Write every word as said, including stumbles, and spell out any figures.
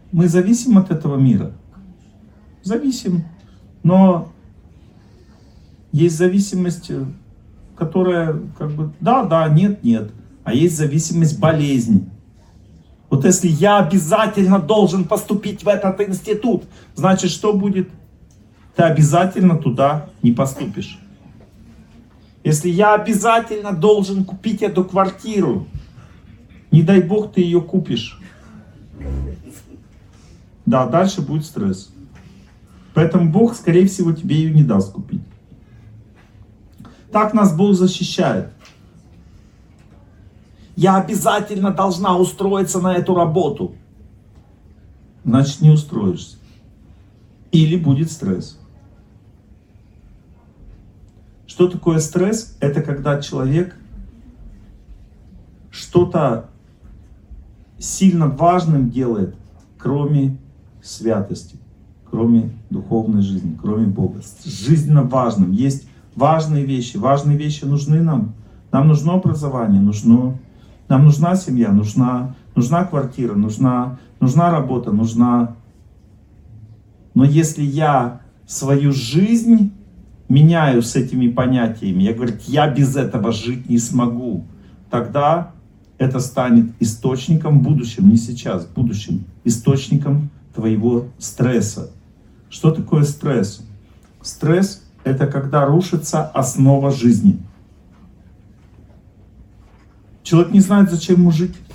Мы зависим от этого мира? Зависим. Но есть зависимость, которая как бы да, да, нет, нет. А есть зависимость болезнь. Вот если я обязательно должен поступить в этот институт, значит, что будет? Ты обязательно туда не поступишь. Если я обязательно должен купить эту квартиру, не дай бог ты ее купишь. Да, дальше будет стресс. Поэтому Бог, скорее всего, тебе ее не даст купить. Так нас Бог защищает. Я обязательно должна устроиться на эту работу. Значит, не устроишься. Или будет стресс. Что такое стресс? Это когда человек что-то сильно важным делает, кроме святости, кроме духовной жизни, кроме Бога. Жизненно важным. Есть важные вещи. Важные вещи нужны нам. Нам нужно образование, нужно, нам нужна семья, нужна, нужна квартира, нужна, нужна работа, нужна... Но если я свою жизнь меняю с этими понятиями, я говорю, я без этого жить не смогу, тогда это станет источником в будущем, не сейчас, в будущем, источником твоего стресса. Что такое стресс? Стресс — это когда рушится основа жизни. Человек не знает, зачем ему жить.